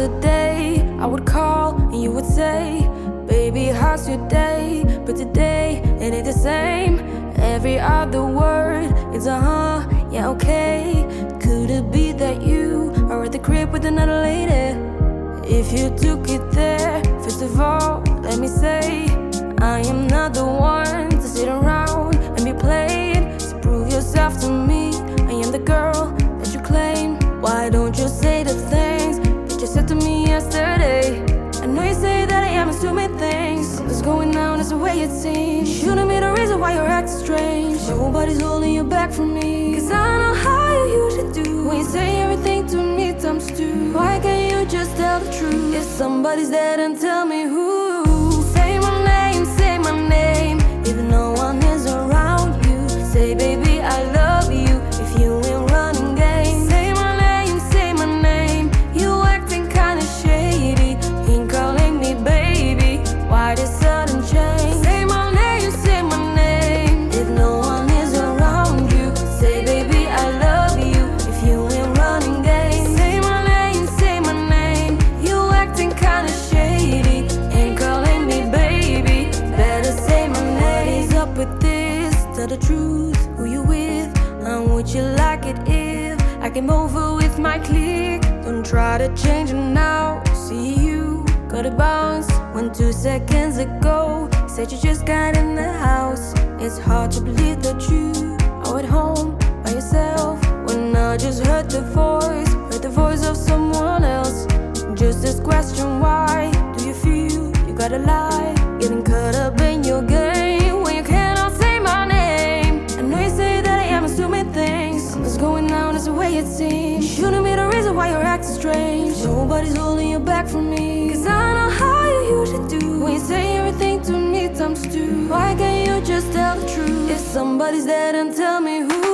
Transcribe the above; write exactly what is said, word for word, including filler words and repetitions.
other day I would call and you would say, baby, how's your day? But today it ain't the same. Every other word is a huh, yeah, okay. Could it be that you are at the crib with another lady? If you took it there, first of all, let me say, I am not the one to sit around and be played. So prove yourself to me, I am the girl that you claim. Why don't you say the things that you said to me yesterday? I know you say that I am assuming things. What's going on is the way it seems. Shouldn't be the reason why you're acting strange. Nobody's holding you back from me, cause I know how you usually do. When you say everything to me times two, why can't you just tell the truth? If somebody's there, then tell me who. Say my name, say my name. If no one is around you, say baby I love you. If you ain't running game, say my name, say my name. You acting kinda shady, ain't calling me baby. Why this sudden change? Say my name, say my name. If no one is around you, say baby I love you. If you ain't running game, say my name, say my name. You acting kinda shady, ain't calling me baby. Better say my name. What is up with this? Tell the truth, who you with? And would you like it if I came over with my clique? Don't try to change it now. See you got a bounce when two seconds ago said you just got in the house. It's hard to believe that you are at home by yourself when I just heard the voice, heard the voice of someone else. Just this question, why do you feel you gotta lie? Getting caught up in your game when you cannot say my name. I know you say that I am assuming things. What's going on is the way it seems. Shouldn't be the reason why you're acting strange. Nobody's holding you back from me, cause I know how you usually do. When you say everything to me times two, why can't you just tell the truth? If somebody's there, then tell me who.